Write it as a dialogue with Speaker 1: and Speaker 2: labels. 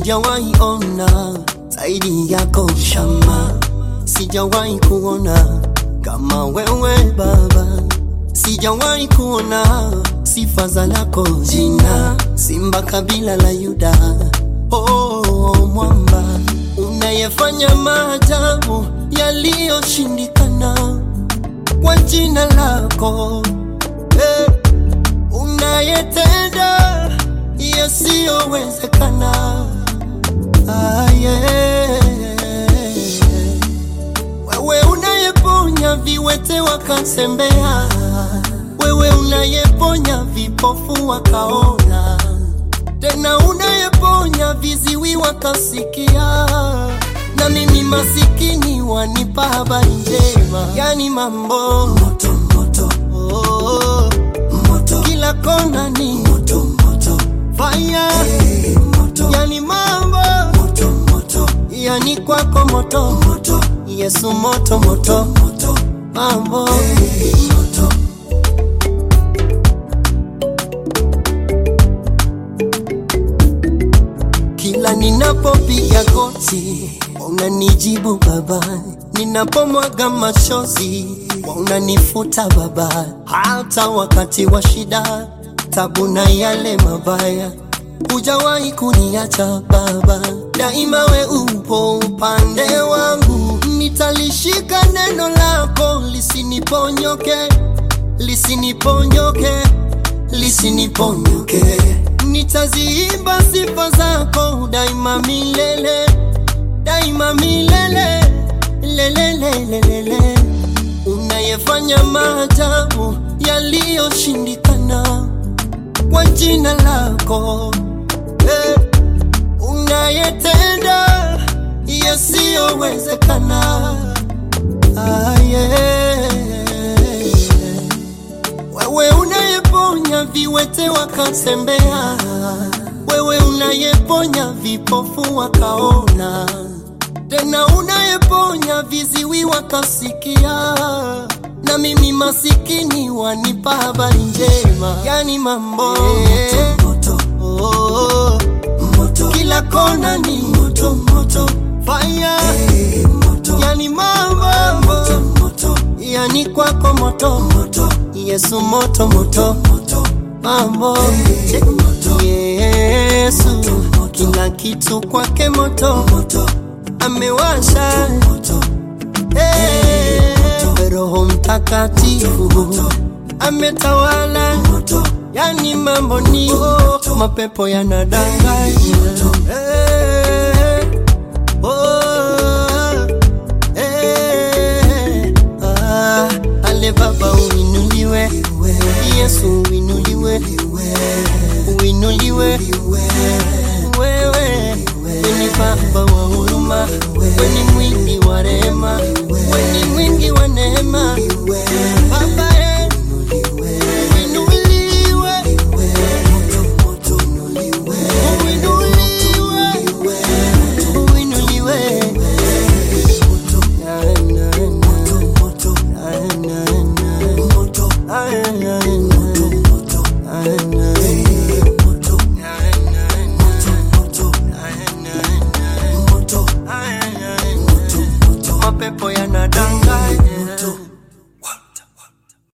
Speaker 1: sijawahi ona zaidi yako shama, sijawahi kuona kama wewe Baba, sijawahi kuona sifa za lako jina, simba kabila la Yuda. Oh mwamba, unayefanya maajabu yaliyoshindikana kwa jina lako, unayetenda yasiyowezekana. Wewe unayeponya viwete wakatembea, wewe unayeponya vipofu wakaona, tena unayeponya viziwi wakasikia, na mimi masikini wanipa habari njema. Yani mambo moto moto, oh moto, kila kona ni moto moto, fire moto, yani mambo moto moto, yani kwako moto moto, Yesu moto moto moto, mambo moto. Kila ninapopiga goti unanijibu Baba, ninapomwaga machozi unanifuta Baba, hata wakati wa shida, tabu na yale mabaya, hujawahi kuniacha Baba, daima we upo upande wangu. Nitalishika neno lako lisiniponyoke, lisiniponyoke, lisiniponyoke. Nitaziimba sifa zako daima milele, daima milele, lelelelelele. Unayefanya maajabu yaliyoshindikana kwa jina lako, unayetenda yasiyowezekana. Wewe unayeponya viwete wakatembea, wewe unayeponya vipofu wakaona, tena unayeponya viziwi wakasikia, na mimi masikini wanipa habari njema. Yani mambo moto moto, oh moto, kila kona ni moto moto, fire moto, yani mambo moto moto, yani kwako moto moto, Yesu moto moto moto, mambo moto, Yesu kila kitu kwake moto moto, amewasha moto, Roho Mtakatifu ametawala moto, yani mambo ni moto, mapepo yanadanganya. Ale Baba uinuliwe, Yesu uinuliwe, uinuliwe wewe, ni Baba wa huruma, wewe ni mwingi wa rehema, wewe ni mwingi wa neema. Baba uinuliwe, mapepo yanadanganya.